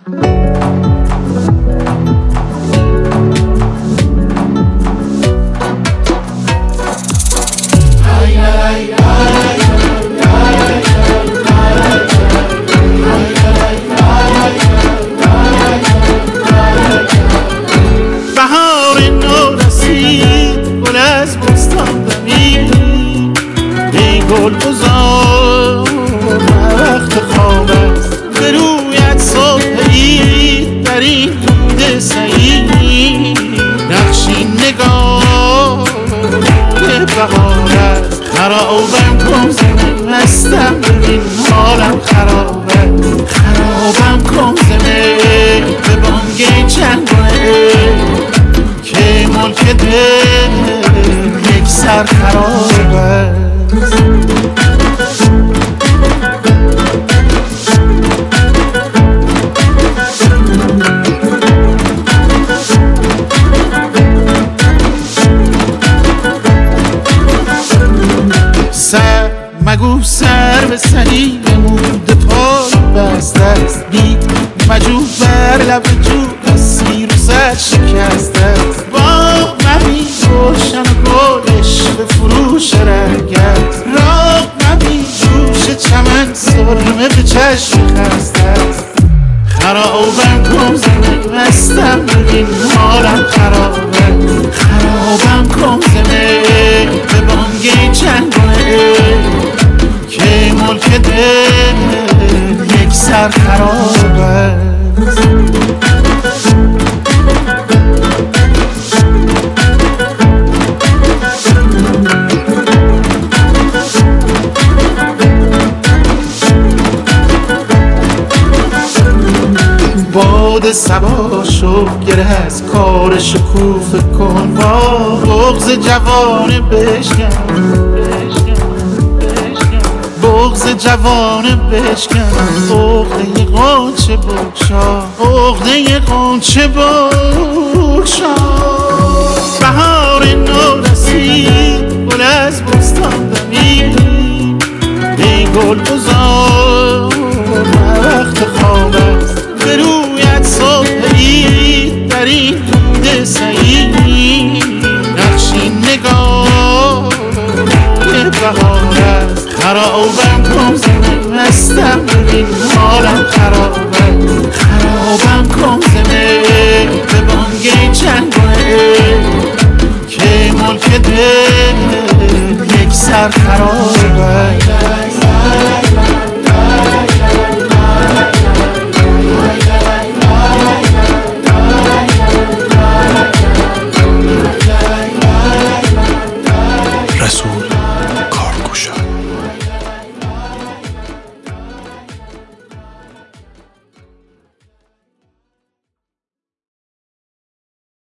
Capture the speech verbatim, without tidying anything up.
بهار نو رسید گل از بستان دمید ای گل بزار وقت خواب است به رویت صبح عید در این دود سعید نقشین نگاه به بهار است خرابم کن زمین مستم ببین حالم خراب است خرابم کن زمین به بانگ چنگانه که ملک دل یک سر خراب است سر مگو سر به سنی نموده پای بسته است بی مجو بر لب جو سیر و زد شکسته است باغ مبین روشن و گلش به فروش رنگ است راق مبین جوش چمن سرمه به چشم خسته است خرابم کن زمین مستم ببین حالم خرابه خرابم کن زمین به بانگ چنگانه که ملک دل یک سر خراب است باد صبا شو گره از کار شکوفه کن با بغض جوانه بشکن بغض جوانه بشکن عقده غنچه بگشا عقده غنچه بگشا بهار نو رسید گل از بستان دمید ای گل بزار وقت خواب